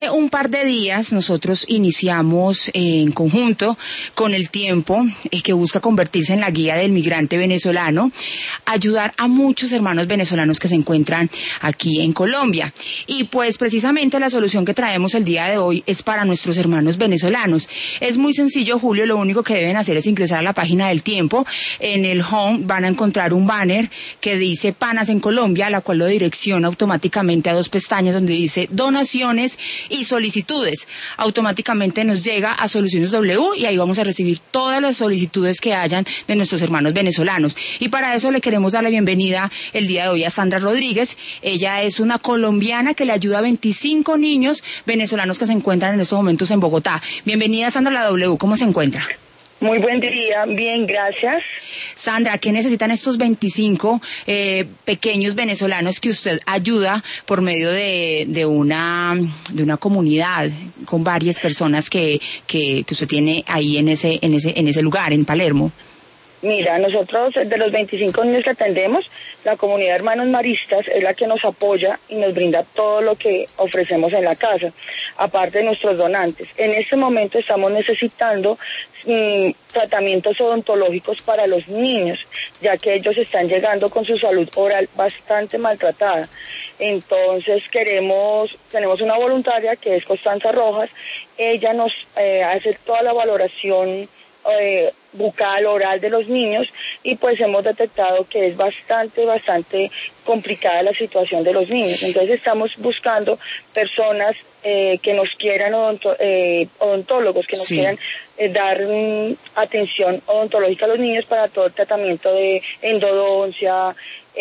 Un par de días nosotros iniciamos en conjunto con El Tiempo, que busca convertirse en la guía del migrante venezolano, ayudar a muchos hermanos venezolanos que se encuentran aquí en Colombia. Y pues precisamente la solución que traemos el día de hoy es para nuestros hermanos venezolanos. Es muy sencillo, Julio, lo único que deben hacer es ingresar a la página del Tiempo. En el home van a encontrar un banner que dice Panas en Colombia, la cual lo direcciona automáticamente a dos pestañas donde dice donaciones y solicitudes. Automáticamente nos llega a Soluciones W y ahí vamos a recibir todas las solicitudes que hayan de nuestros hermanos venezolanos. Y para eso le queremos dar la bienvenida el día de hoy a Sandra Rodríguez. Ella es una colombiana que le ayuda a 25 niños venezolanos que se encuentran en estos momentos en Bogotá. Bienvenida, Sandra, a la W. ¿Cómo se encuentra? Muy buen día, bien, gracias. Sandra, ¿qué necesitan estos 25 pequeños venezolanos que usted ayuda por medio de una comunidad con varias personas que usted tiene ahí en ese lugar, en Palermo? Mira, nosotros de los 25 niños que atendemos, la comunidad Hermanos Maristas es la que nos apoya y nos brinda todo lo que ofrecemos en la casa, aparte de nuestros donantes. En este momento estamos necesitando tratamientos odontológicos para los niños, ya que ellos están llegando con su salud oral bastante maltratada. Entonces tenemos una voluntaria que es Constanza Rojas. Ella nos hace toda la valoración bucal, oral de los niños, y pues hemos detectado que es bastante complicada la situación de los niños. Entonces estamos buscando personas que nos quieran, odontólogos que nos quieran dar atención odontológica a los niños para todo el tratamiento de endodoncia,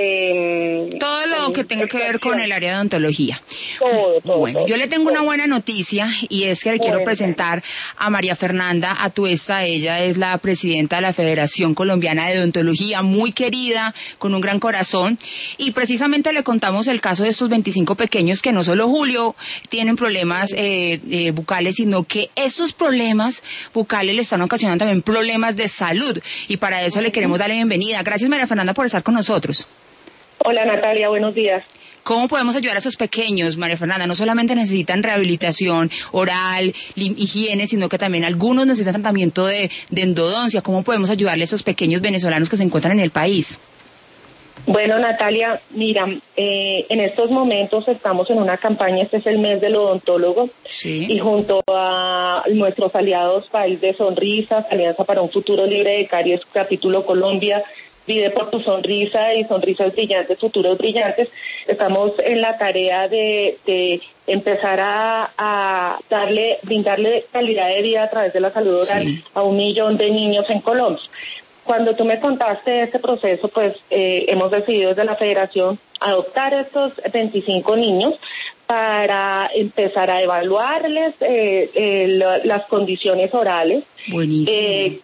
todo lo que tenga que ver con el área de odontología. Todo. Bueno, yo le tengo una buena noticia y es que le quiero presentar a María Fernanda Atuesta. Ella es la presidenta de la Federación Colombiana de Odontología, muy querida, con un gran corazón, y precisamente le contamos el caso de estos 25 pequeños que no solo, Julio, tienen problemas bucales, sino que estos problemas bucales le están ocasionando también problemas de salud, y para eso le queremos dar la bienvenida. Gracias, María Fernanda, por estar con nosotros. Hola, Natalia, buenos días. ¿Cómo podemos ayudar a esos pequeños, María Fernanda? No solamente necesitan rehabilitación oral, higiene, sino que también algunos necesitan tratamiento de endodoncia. ¿Cómo podemos ayudarle a esos pequeños venezolanos que se encuentran en el país? Bueno, Natalia, mira, en estos momentos estamos en una campaña, este es el mes del odontólogo, y junto a nuestros aliados País de Sonrisas, Alianza para un Futuro Libre de Caries, Capítulo Colombia, Vive por tu Sonrisa y Sonrisas Brillantes, Futuros Brillantes, estamos en la tarea de empezar a brindarle calidad de vida a través de la salud oral a 1 millón de niños en Colombia. Cuando tú me contaste de este proceso, pues hemos decidido desde la Federación adoptar estos 25 niños para empezar a evaluarles las condiciones orales. Buenísimo.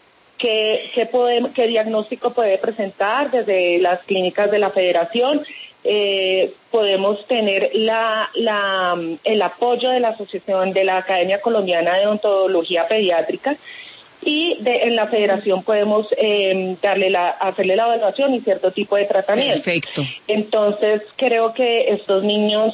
¿Qué diagnóstico puede presentar desde las clínicas de la Federación? Podemos tener el apoyo de la Asociación de la Academia Colombiana de Odontología Pediátrica, y en la Federación podemos hacerle la evaluación y cierto tipo de tratamiento. Perfecto. Entonces creo que estos niños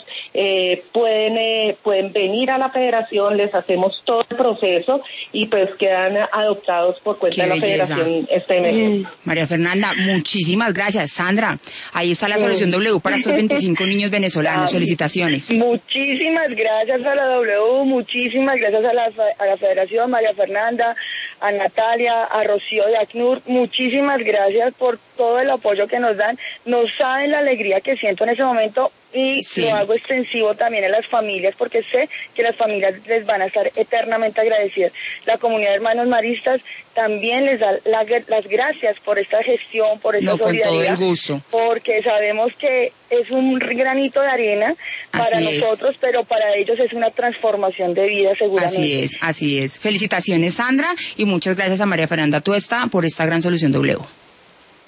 pueden venir a la Federación, les hacemos todo el proceso y pues quedan adoptados por cuenta de la Federación este mes. María Fernanda, muchísimas gracias. Sandra, ahí está la Solución W para estos 25 niños venezolanos. Felicitaciones. Muchísimas gracias a la W, muchísimas gracias a la Federación, María Fernanda, a Natalia, a Rocío de ACNUR, muchísimas gracias por todo el apoyo que nos dan. No saben la alegría que siento en ese momento, y lo hago extensivo también a las familias, porque sé que las familias les van a estar eternamente agradecidas. La comunidad de Hermanos Maristas también les da las gracias por esta gestión, por esta solidaridad. Con todo el gusto. Porque sabemos que es un granito de arena para nosotros, pero para ellos es una transformación de vida seguramente. Así es. Felicitaciones, Sandra, y muchas gracias a María Fernanda Atuesta por esta gran Solución W.